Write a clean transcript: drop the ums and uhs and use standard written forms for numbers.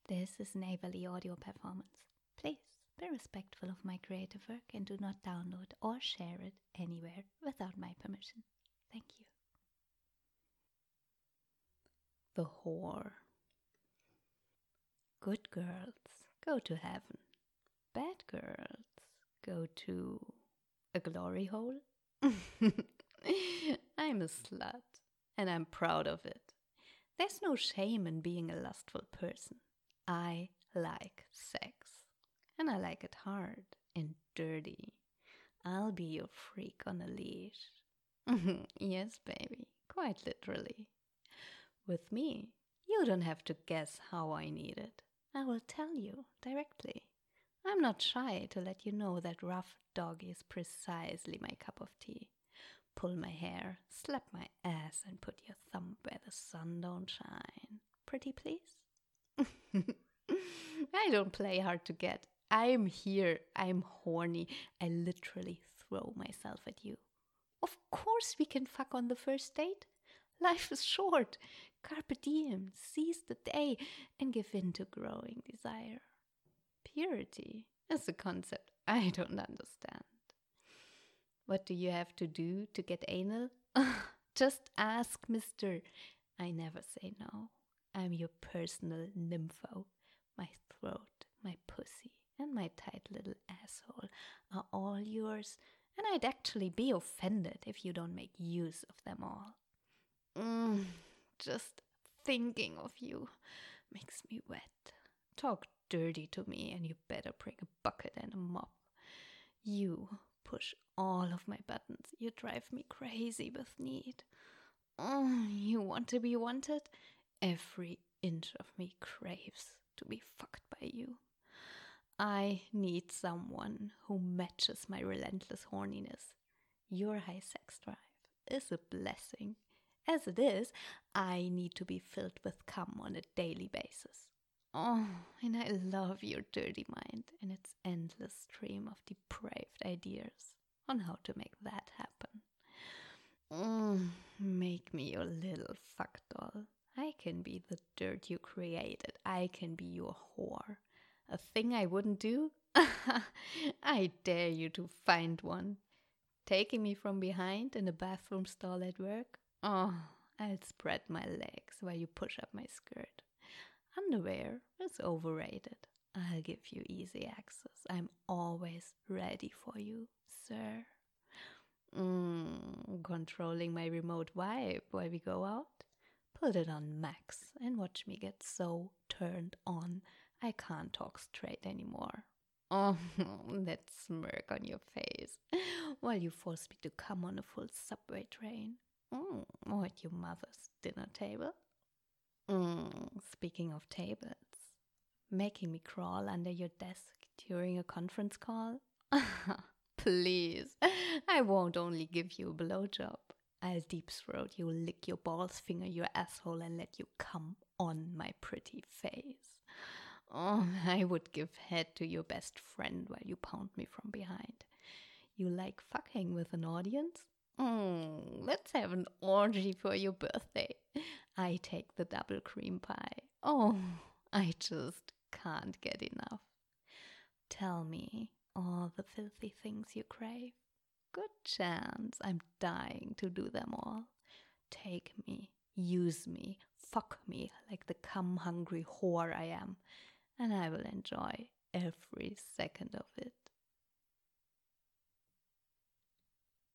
This is an Averly audio performance. Please be respectful of my creative work and do not download or share it anywhere without my permission. Thank you. The Whore. Good girls go to heaven. Bad girls go to a glory hole. I'm a slut, and I'm proud of it. There's no shame in being a lustful person. I like sex, and I like it hard and dirty. I'll be your freak on a leash. Yes, baby, quite literally. With me, you don't have to guess how I need it. I will tell you directly. I'm not shy to let you know that rough doggy is precisely my cup of tea. Pull my hair, slap my ass, and put your thumb where the sun don't shine. Pretty please? I don't play hard to get. I'm here. I'm horny. I literally throw myself at you. Of course we can fuck on the first date. Life is short. Carpe diem. Seize the day and give in to growing desire. Purity is a concept I don't understand. What do you have to do to get anal? Just ask, mister. I never say no. I'm your personal nympho. My throat, my pussy, and my tight little asshole are all yours, and I'd actually be offended if you don't make use of them all. Just thinking of you makes me wet. Talk dirty to me, and you better bring a bucket and a mop. You push all of my buttons. You drive me crazy with need. You want to be wanted? Every inch of me craves to be fucked by you. I need someone who matches my relentless horniness. Your high sex drive is a blessing. As it is, I need to be filled with cum on a daily basis. Oh, and I love your dirty mind and its endless stream of depraved ideas on how to make that happen. Make me your little fuck doll. I can be the dirt you created. I can be your whore. A thing I wouldn't do? I dare you to find one. Taking me from behind in a bathroom stall at work? Oh, I'll spread my legs while you push up my skirt. Underwear is overrated. I'll give you easy access. I'm always ready for you, sir. Controlling my remote vibe while we go out? Put it on max and watch me get so turned on I can't talk straight anymore. Oh, that smirk on your face while you force me to come on a full subway train. Or at your mother's dinner table. Speaking of tables, making me crawl under your desk during a conference call? Please, I won't only give you a blowjob. I'll deep throat you, lick your balls, finger your asshole, and let you come on my pretty face. Oh, I would give head to your best friend while you pound me from behind. You like fucking with an audience? Let's have an orgy for your birthday. I take the double cream pie. Oh, I just can't get enough. Tell me all the filthy things you crave. Good chance I'm dying to do them all. Take me, use me, fuck me like the cum-hungry whore I am, and I will enjoy every second of it.